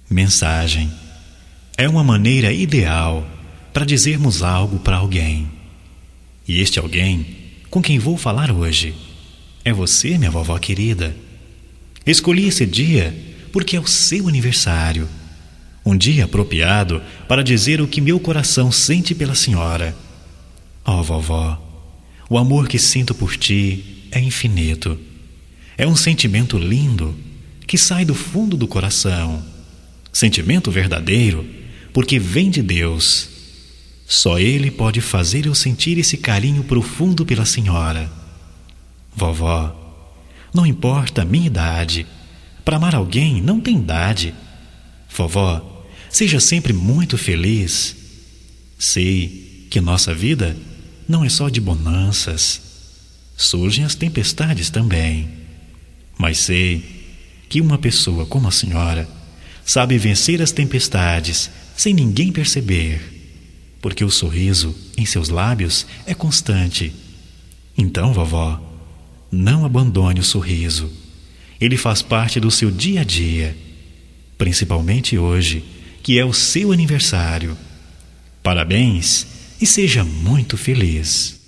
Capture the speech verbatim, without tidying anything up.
Mensagem é uma maneira ideal para dizermos algo para alguém. E este alguém com quem vou falar hoje é você, minha vovó querida. Escolhi esse dia porque é o seu aniversário. Um dia apropriado para dizer o que meu coração sente pela senhora. Oh, vovó, o amor que sinto por ti é infinito. É um sentimento lindo que sai do fundo do coração. Sentimento verdadeiro, porque vem de Deus. Só Ele pode fazer eu sentir esse carinho profundo pela senhora. Vovó, não importa a minha idade, para amar alguém não tem idade. Vovó, seja sempre muito feliz. Sei que nossa vida não é só de bonanças. Surgem as tempestades também. Mas sei que uma pessoa como a senhora sabe vencer as tempestades sem ninguém perceber, porque o sorriso em seus lábios é constante. Então, vovó, não abandone o sorriso. Ele faz parte do seu dia a dia, principalmente hoje, que é o seu aniversário. Parabéns e seja muito feliz.